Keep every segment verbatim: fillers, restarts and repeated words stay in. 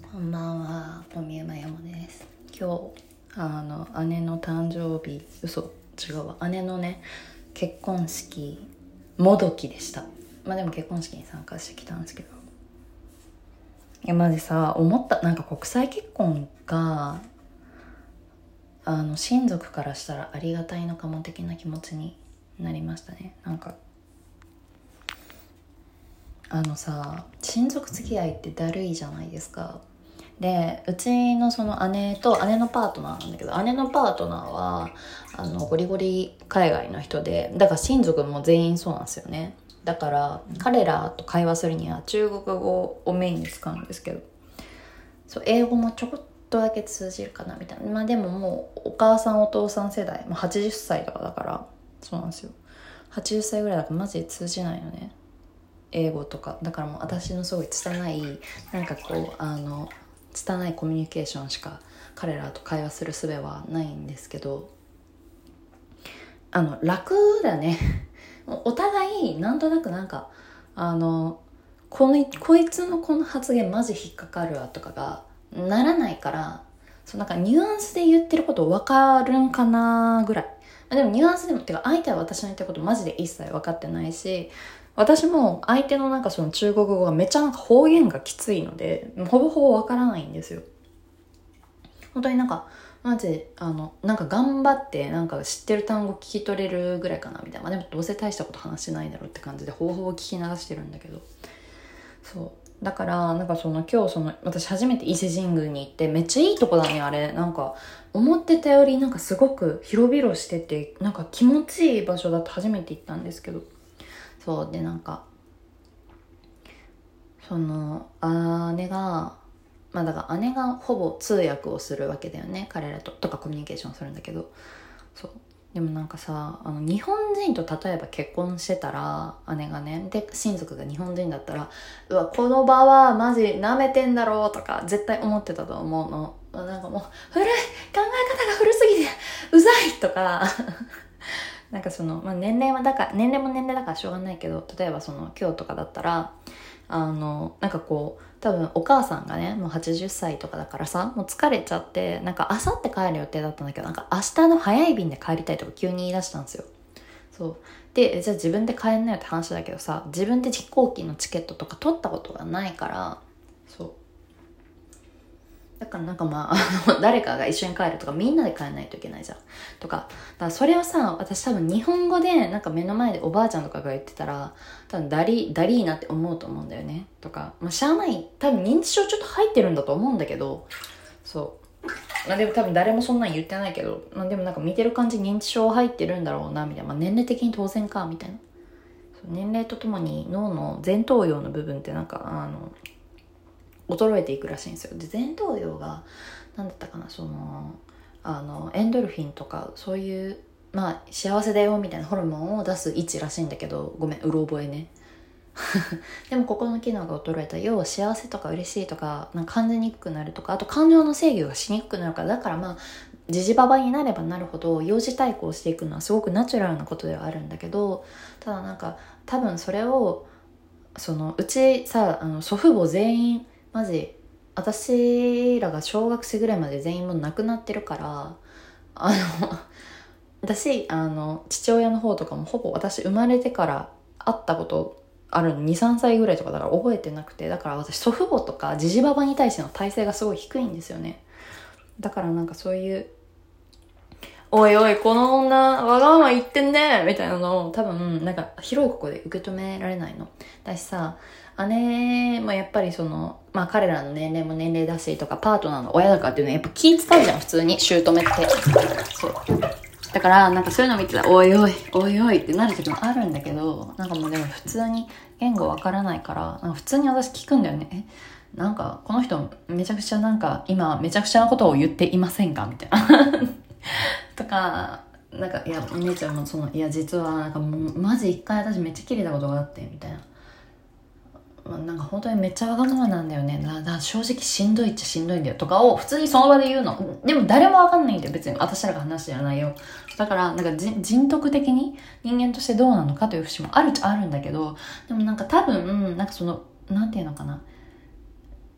こんばんは、小宮山山です。今日あの姉の誕生日、嘘違うわ、姉のね結婚式もどきでした。まあでも結婚式に参加してきたんですけど、いやマジさ思った。なんか国際結婚があの親族からしたらありがたいのかも的な気持ちになりましたね。なんかあのさ、親族付き合いってだるいじゃないですか。で、うちのその姉と姉のパートナーなんだけど、姉のパートナーはあのゴリゴリ海外の人で、だから親族も全員そうなんですよね。だから彼らと会話するには中国語をメインに使うんですけど、そう英語もちょこっとだけ通じるかなみたいな。まあでももうお母さんお父さん世代、まあ、はちじゅっさいとかだから、そうなんですよ。はちじゅっさいぐらいだからマジで通じないのね、英語とか。だからもう私のすごい拙いなんかこうあの拙いコミュニケーションしか彼らと会話する術はないんですけど、あの楽だねお互いなんとなくなんかあのこのこいつのこの発言マジ引っかかるわとかがならないから、そうなんかニュアンスで言ってること分かるんかなぐらい。でもニュアンスでもてか相手は私の言ってることマジで一切分かってないし、私も相手のなんかその中国語がめっちゃなんか方言がきついのでほぼほぼわからないんですよ。本当になんかマジあのなんか頑張ってなんか知ってる単語聞き取れるぐらいかなみたいな。まあ、でもどうせ大したこと話してないだろうって感じでほぼほぼ聞き流してるんだけど、そうだからなんかその今日その私初めて伊勢神宮に行って、めっちゃいいとこだねあれ。なんか思ってたよりなんかすごく広々しててなんか気持ちいい場所だと初めて行ったんですけど、そうでなんかその姉がまあだから姉がほぼ通訳をするわけだよね、彼らととかコミュニケーションするんだけど、そうでもなんかさ、あの日本人と例えば結婚してたら姉がね、で親族が日本人だったら、うわこの場はマジ舐めてんだろうとか絶対思ってたと思うの。なんかもう古い考え方が古すぎてうざいとかなんかその、まあ、年齢はだから年齢も年齢だからしょうがないけど、例えばその今日とかだったらあのなんかこう多分お母さんがねもうはちじゅっさいとかだからさ、もう疲れちゃってなんか明後日帰る予定だったんだけど、なんか明日の早い便で帰りたいとか急に言い出したんですよ。そうで、じゃあ自分で帰んなよって話だけどさ、自分で飛行機のチケットとか取ったことがないから、そうだからなんかまあ、あの誰かが一緒に帰るとかみんなで帰らないといけないじゃんとか、だからそれをさ私多分日本語でなんか目の前でおばあちゃんとかが言ってたら多分ダリダリーなって思うと思うんだよねとか、まあしゃあない、多分認知症ちょっと入ってるんだと思うんだけど、そうまあでも多分誰もそんなん言ってないけど、まあ、でもなんか見てる感じ認知症入ってるんだろうなみたいな、まあ、年齢的に当然かみたいな。年齢とともに脳の前頭葉の部分ってなんかあの衰えていくらしいんですよ。で前頭葉が何だったかな、そのあのエンドルフィンとかそういうまあ幸せだよみたいなホルモンを出す位置らしいんだけど、ごめんうろ覚えねでも心の機能が衰えた、要は幸せとか嬉しいとかなんか感じにくくなるとか、あと感情の制御がしにくくなるから、だからまあジジババになればなるほど幼児対抗していくのはすごくナチュラルなことではあるんだけど、ただなんか多分それをそのうちさあの祖父母全員マジ私らが小学生ぐらいまで全員もう亡くなってるから、あの私あの父親の方とかもほぼ私生まれてから会ったことあるのに、さんさいぐらいとかだから覚えてなくて、だから私祖父母とかジジババに対しての耐性がすごい低いんですよね。だからなんかそういうおいおいこの女わがまま言ってんねみたいなのを多分なんか広いここで受け止められないのだしさ、姉もやっぱりそのまあ彼らの年齢も年齢だしとかパートナーの親だからっていうのはやっぱ気使うじゃん普通に姑って。そうだからなんかそういうの見てたらおいおいおいおいってなる時もあるんだけど、なんかもうでも普通に言語わからないからなんか普通に私聞くんだよね。えなんかこの人めちゃくちゃなんか今めちゃくちゃなことを言っていませんかみたいなとかなんかいやお姉ちゃんもそのいや実はなんかもうマジ一回私めっちゃキレたことがあってみたいな、まあ、なんか本当にめっちゃわがままなんだよね、だだ正直しんどいっちゃしんどいんだよとかを普通にその場で言うの。でも誰もわかんないんだよ別に私らが話してじゃないよ。だからなんか人徳的に人間としてどうなのかという節もあるっちゃあるんだけど、でもなんか多分なんかそのなんていうのかな、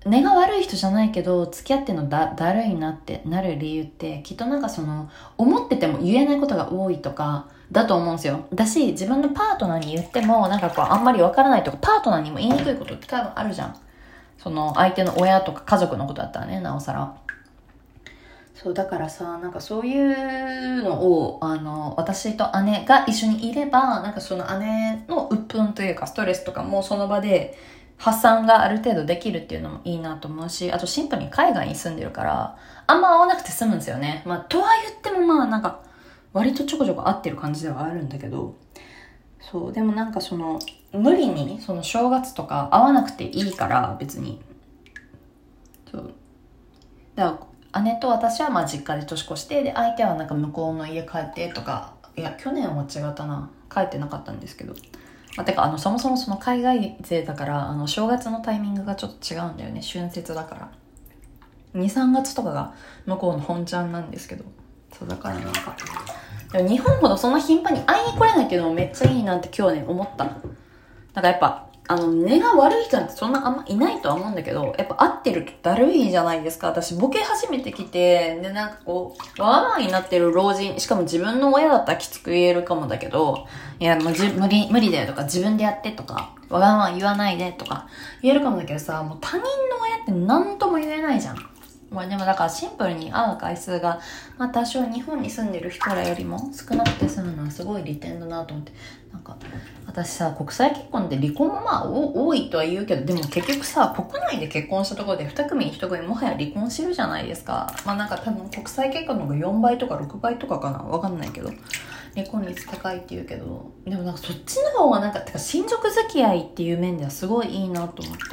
根が悪い人じゃないけど付き合ってんのだだるいなってなる理由ってきっとなんかその思ってても言えないことが多いとかだと思うんですよ。だし自分のパートナーに言ってもなんかこうあんまりわからないとかパートナーにも言いにくいことって多分あるじゃん。その相手の親とか家族のことだったらね、なおさら。そうだからさ、なんかそういうのをあの私と姉が一緒にいればなんかその姉の鬱憤というかストレスとかもその場で発散がある程度できるっていうのもいいなと思うし、あとシンプルに海外に住んでるからあんま会わなくて済むんですよね。まあとは言ってもまあなんか割とちょこちょこ会ってる感じではあるんだけど、そうでもなんかその無理にその正月とか会わなくていいから別に、そうだから姉と私はまあ実家で年越して、で相手はなんか向こうの家帰ってとか、いや去年は違ったな、帰ってなかったんですけど、まあ、てかあのそもそもその海外勢だからあの正月のタイミングがちょっと違うんだよね。春節だからに、さんがつとかが向こうの本ちゃんなんですけど、そうだからなんかでも日本ほどそんな頻繁に会いに来れないけどめっちゃいいなって今日ね思った。だからやっぱあの根が悪い人なんてそんなあんまいないとは思うんだけど、やっぱ会ってるとだるいじゃないですか。私ボケ始めてきて、でなんかこうわがままになってる老人、しかも自分の親だったらきつく言えるかもだけど、いやもうじ無理無理だよとか自分でやってとかわがまま言わないでとか言えるかもだけどさ、もう他人の親って何とも言えないじゃん。まあでもだからシンプルに会う回数が、まあ多少日本に住んでる人らよりも少なくて済むのはすごい利点だなと思って。なんか私さ、国際結婚って離婚もまあ多いとは言うけど、でも結局さ、国内で結婚したところでに組にいち組もはや離婚してるじゃないですか。まあなんか多分国際結婚の方がよんばいとかろくばいとかかな、わかんないけど離婚率高いって言うけど、でもなんかそっちの方がなんかてか親族付き合いっていう面ではすごいいいなと思った。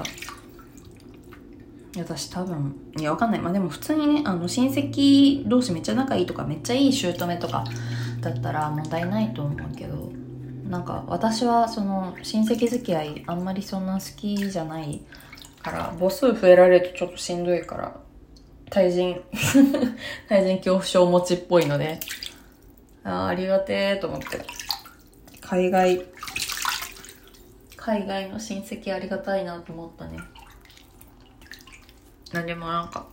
私多分いやわかんない、まあでも普通にね、あの親戚同士めっちゃ仲いいとかめっちゃいい姑とかだったら問題ないと思うけど、なんか私はその親戚付き合いあんまりそんな好きじゃないから母数増えられるとちょっとしんどいから対人対人恐怖症持ちっぽいので、あーありがてーと思って、海外海外の親戚ありがたいなと思ったね。なんでもなんか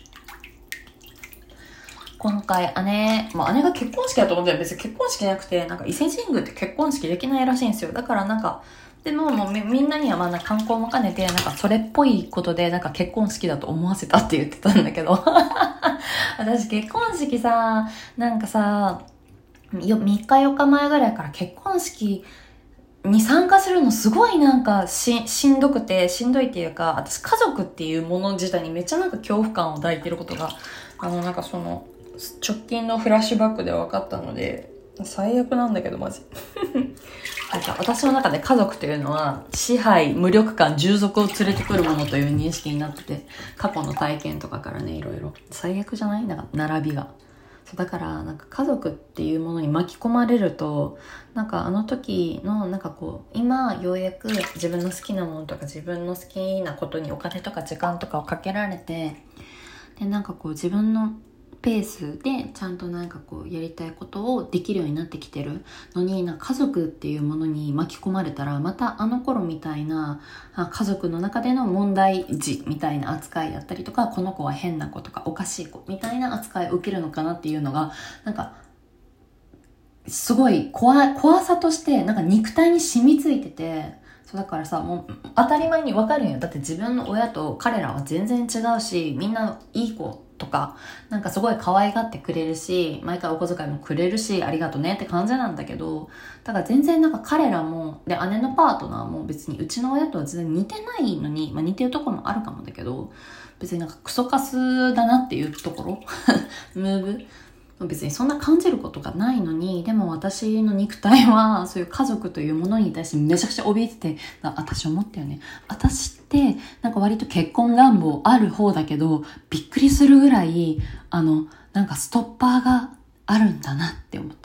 今回姉、まあ姉が結婚式だと思ったら別に結婚式じゃなくて、なんか伊勢神宮って結婚式できないらしいんですよ。だからなんか、でももうみみんなにはまあなんか観光も兼ねて、なんかそれっぽいことでなんか結婚式だと思わせたって言ってたんだけど。私結婚式さ、なんかさ、よみっかよっかまえぐらいから結婚式に参加するのすごいなんかし、しんどくて、しんどいっていうか、私家族っていうもの自体にめっちゃなんか恐怖感を抱いてることが、あのなんかその、直近のフラッシュバックで分かったので、最悪なんだけどマジ。なんか私の中で家族というのは、支配、無力感、従属を連れてくるものという認識になってて、過去の体験とかからね、いろいろ。最悪じゃない？なんか並びが。そうだからなんか家族っていうものに巻き込まれると、なんかあの時のなんかこう今ようやく自分の好きなものとか自分の好きなことにお金とか時間とかをかけられて、でなんかこう自分のペースでちゃんとなんかこうやりたいことをできるようになってきてるのに、なんか家族っていうものに巻き込まれたらまたあの頃みたいな家族の中での問題児みたいな扱いだったりとか、この子は変な子とかおかしい子みたいな扱いを受けるのかなっていうのがなんかすごい怖怖さとしてなんか肉体に染みついてて、そうだからさ、もう当たり前にわかるんよ。だって自分の親と彼らは全然違うし、みんないい子とかなんかすごい可愛がってくれるし、毎回お小遣いもくれるし、ありがとねって感じなんだけど、だから全然なんか彼らもで姉のパートナーも別にうちの親とは全然似てないのに、まあ似てるところもあるかもだけど、別になんかクソカスだなっていうところムーブ別にそんな感じることがないのに、でも私の肉体はそういう家族というものに対してめちゃくちゃ怯えてて、私思ったよね。私ってなんか割と結婚願望ある方だけど、びっくりするぐらいあのなんかストッパーがあるんだなって思った。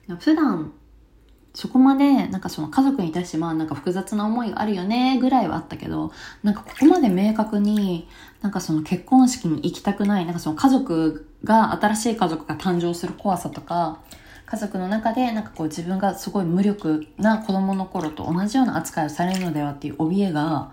普段そこまでなんかその家族に対してまあなんか複雑な思いがあるよねぐらいはあったけど、なんかここまで明確になんかその結婚式に行きたくない、なんかその家族が新しい家族が誕生する怖さとか、家族の中でなんかこう自分がすごい無力な子供の頃と同じような扱いをされるのではっていう怯えが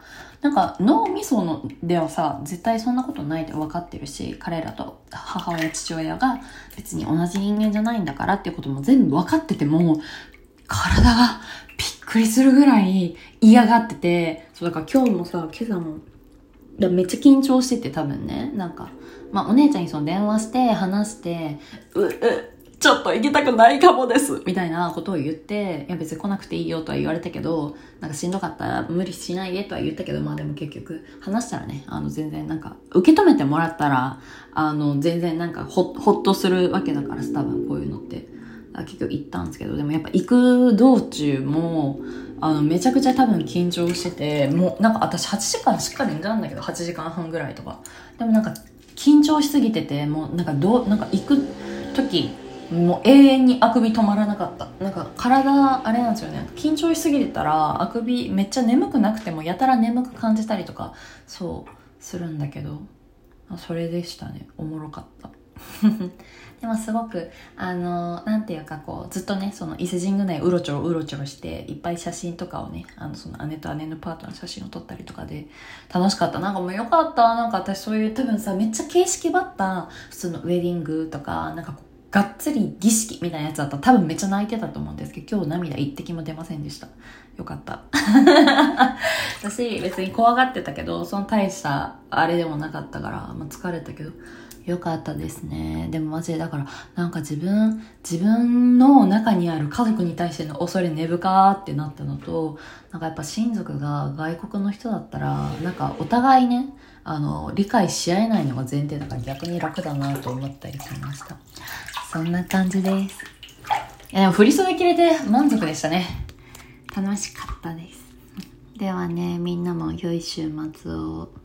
なんか脳みそのではさ、絶対そんなことないって分かってるし、彼らと母親父親が別に同じ人間じゃないんだからっていうことも全部分かってても、体がびっくりするぐらい嫌がってて、そうだから今日もさ、今朝もだめっちゃ緊張してて、多分ね、なんかまあお姉ちゃんにその電話して話してううちょっと行きたくないかもですみたいなことを言って、いや別に来なくていいよとは言われたけど、なんかしんどかったら無理しないでとは言ったけど、まあでも結局話したらね、あの全然なんか受け止めてもらったら、あの全然なんかほほっとするわけだからさ、多分こういうのって結局行ったんですけど、でもやっぱ行く道中もあのめちゃくちゃ多分緊張してて、もうなんか私はちじかんしっかり寝たんだけど、はちじかんはんぐらいとか、でもなんか緊張しすぎてて、もうなんかどうなんか行く時もう永遠にあくび止まらなかった。なんか体あれなんですよね、緊張しすぎてたらあくびめっちゃ眠くなくてもやたら眠く感じたりとかそうするんだけど、それでしたね。おもろかったでもすごくあのなんていうかこうずっとね、その伊勢神宮内うろちょろうろちょろしていっぱい写真とかをね、あのその姉と姉のパートナーの写真を撮ったりとかで楽しかった。なんかもうよかった。なんか私そういう多分さ、めっちゃ形式ばった普通のウェディングとかなんかこうがっつり儀式みたいなやつだったら多分めっちゃ泣いてたと思うんですけど、今日涙一滴も出ませんでした。よかった私別に怖がってたけど、その大したあれでもなかったから、まあ、疲れたけどよかったですね。でもマジでだからなんか自分自分の中にある家族に対しての恐れ根深ーってなったのと、なんかやっぱ親族が外国の人だったらなんかお互いね、あの理解し合えないのが前提だから逆に楽だなと思ったりしました。そんな感じです。いやでも振り袖着れて満足でしたね。楽しかったです。ではね、みんなも良い週末を。